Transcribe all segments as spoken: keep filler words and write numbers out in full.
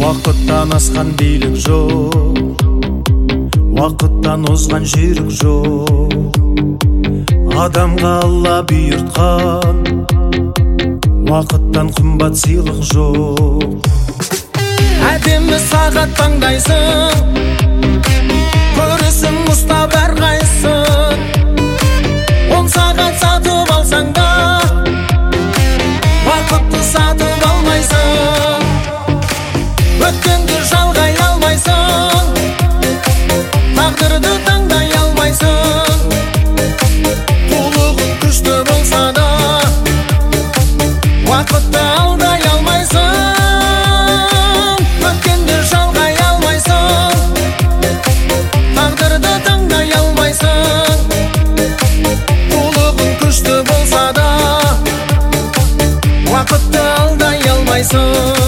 Уақыттан асқан билік жоқ, уақыттан озған жүйрік жоқ. Адамға Алла бұйыртқан, уақыттан қымбат сыйлық жоқ. Әдемі сағат таңдайсың, көрісің ұстап әрқайсың. Он сағат сатып алсаң да, уақытты сатып алмайсың. Өткенді жалғай алмайсың, тағдырды таңдай алмайсың. Қулығың күшті болса да, уақытты алдай алмайсың. Өткенді жалғай алмайсың, тағдырды таңдай алмайсың. Қулығың күшті болса да, уақытты алдай алмайсың.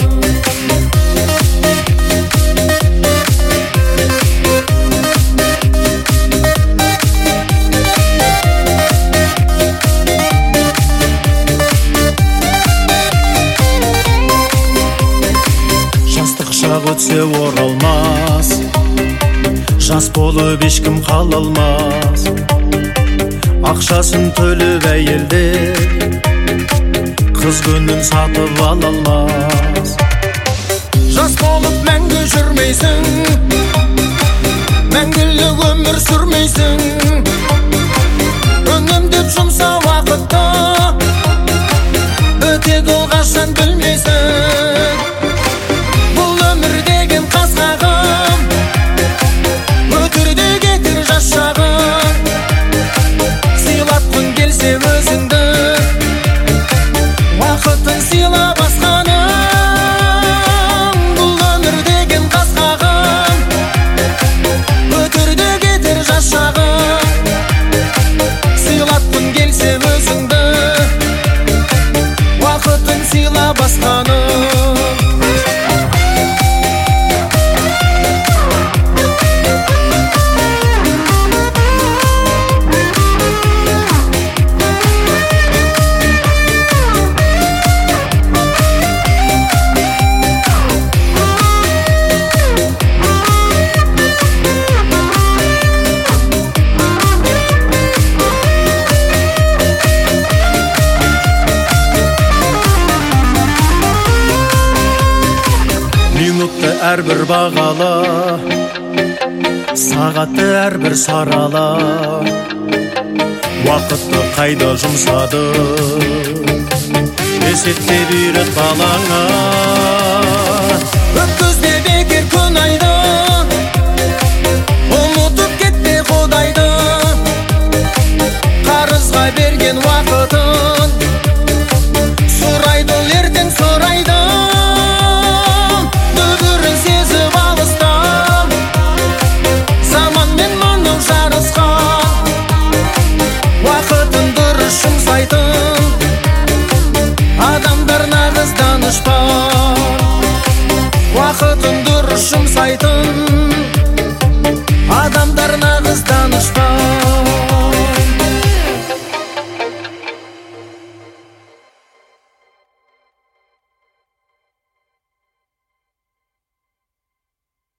Өтсе оралмас, жас болып ешкім қала алмас. Ақшасын төліп әйелдер, қыз гүнін сатып ала алмас. Жас болып мәңгі жүрмейсің, мәңгілік өмір сүрмейсің. Үнемдеп жұмса уақытты, өтеді ол қашан білмейсің. Өзіңді уақытын сыйла басқаның. Бұл өмір деген қасқағым, өтірді кетер жас шағым. Сыйлатқың келсе өзіңді уақытын сыйла басқаның. Минутты әрбір бағала, сағатты әрбір сарала. Уақытты қайда жұмсады, есептеп үйрет балаңа.